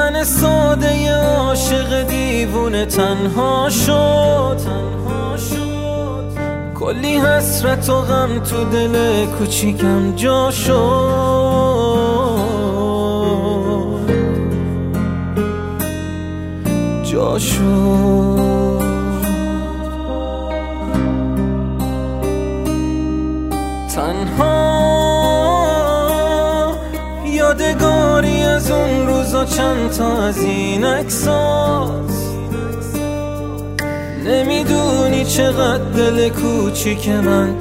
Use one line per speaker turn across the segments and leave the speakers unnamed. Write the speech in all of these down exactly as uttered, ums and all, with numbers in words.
من ساده عاشق دیوونه تنها شد کلی حسرت و غم تو دل کوچیکم جا شد جا شد تنها یادگاری از اون روزا چند تا از این عکساست نمیدونی چقدر دل کوچیک من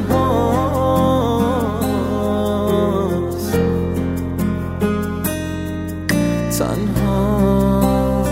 تنهاست تنهاست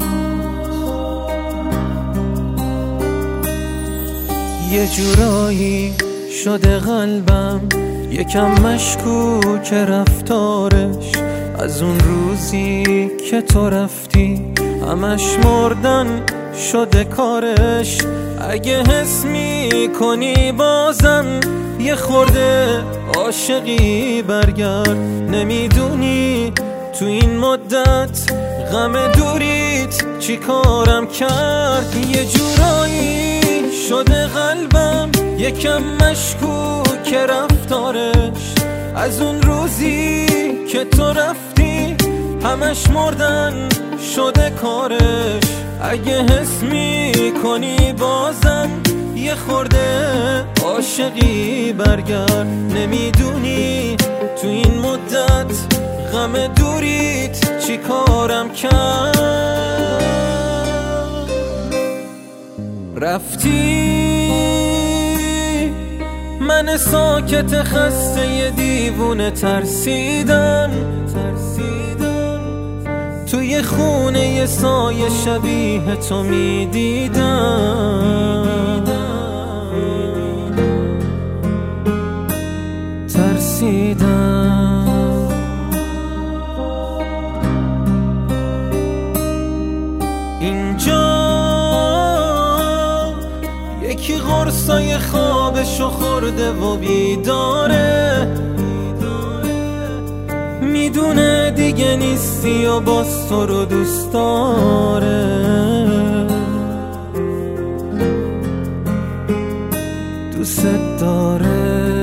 یه جورایی شده قلبم یکم مشکوک رفتارش از اون روزی که تو رفتی همش مردن شده کارش اگه حس میکنی بازم یه خورده عاشقی برگرد نمیدونی تو این مدت غم دوریت چی کارم کرد یه جورایی شده قلبم یکم مشکوک رفتارش از اون روزی که تو رفتی همش مردن شده کارش اگه حس میکنی بازم یه خورده عاشقی برگرد نمیدونی تو این مدت غم دوریت چی کارم کرد رفتی من ساکت خسته ی دیوونه ترسیدم توی خونه ی سایه شبیه تو میدیدم ترسیدم اینجا یکی قرصای خوابشو خورده و بیداره میدونه دیگه نیستی و باز تو رو دوست داره دوست داره